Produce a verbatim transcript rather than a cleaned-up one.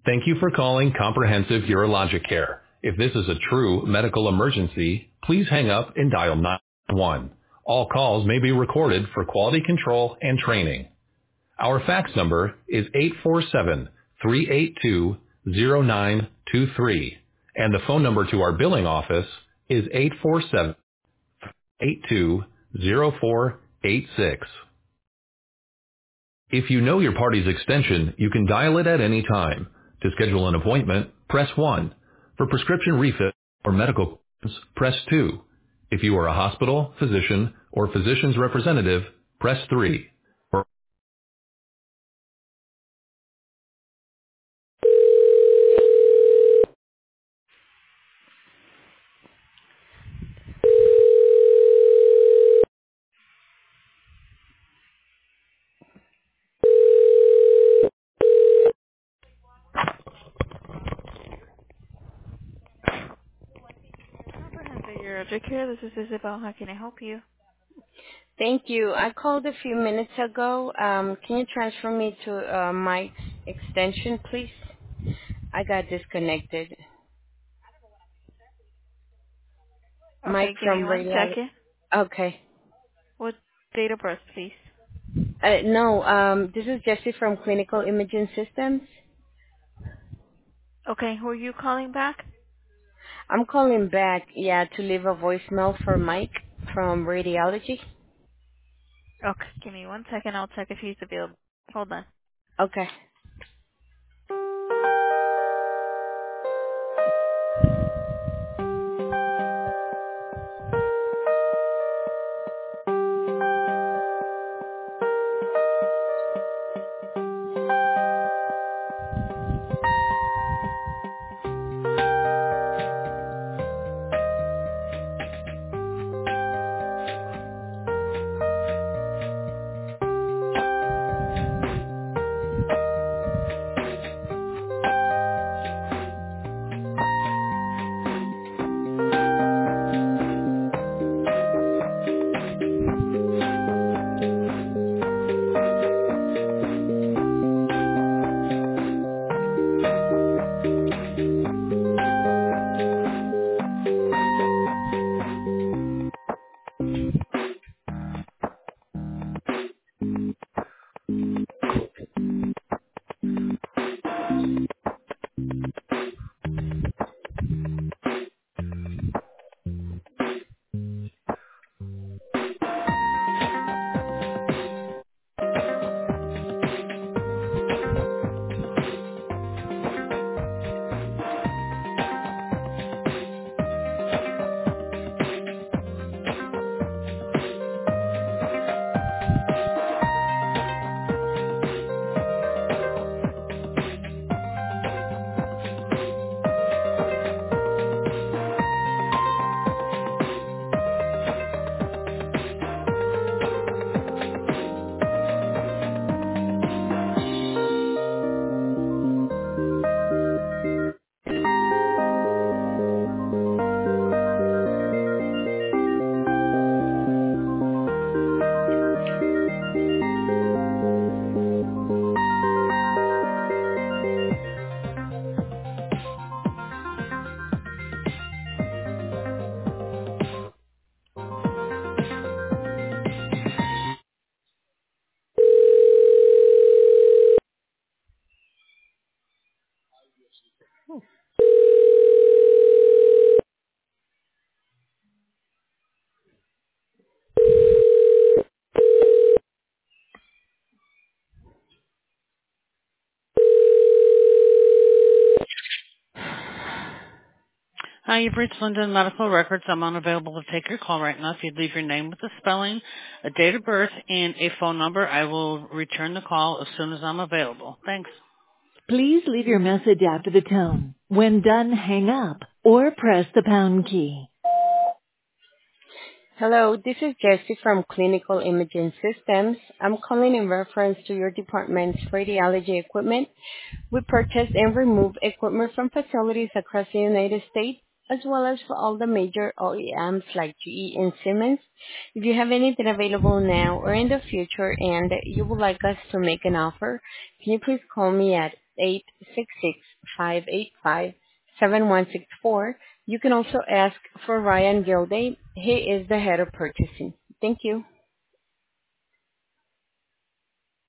Thank you for calling Comprehensive Urologic Care. If this is a true medical emergency, please hang up and dial nine one one. All calls may be recorded for quality control and training. Our fax number is eight four seven, three eight two, zero nine two three, and the phone number to our billing office is eight four seven, eight two, zero four eight six. If you know your party's extension, you can dial it at any time. To schedule an appointment, press one. For prescription refill or medical questions, press two. If you are a hospital, physician, or physician's representative, press three. For Comprehensive Urologic Care. This is Isabel. How can I help you? Thank you. I called a few minutes ago. Um, can you transfer me to uh, Mike's extension, please? I got disconnected. Mike Okay, give me from one radiology. second. Okay. What date of birth, please? Uh, no, um, this is Jessie from Clinical Imaging Systems. Okay, who are you calling back? I'm calling back, yeah, to leave a voicemail for Mike from radiology. Okay, give me one second. I'll check if he's available. Hold on. Okay. Hi, you've reached Linden Medical Records. I'm unavailable to take your call right now. If you'd leave your name with the spelling, a date of birth, and a phone number, I will return the call as soon as I'm available. Thanks. Please leave your message after the tone. When done, hang up or press the pound key. Hello, this is Jessie from Clinical Imaging Systems. I'm calling in reference to your department's radiology equipment. We purchase and remove equipment from facilities across the United States, as well as for all the major O E Ms like G E and Siemens. If you have anything available now or in the future and you would like us to make an offer, can you please call me at eight six six, five eight five, seven one six four. You can also ask for Ryan Gilday. He is the head of purchasing. Thank you.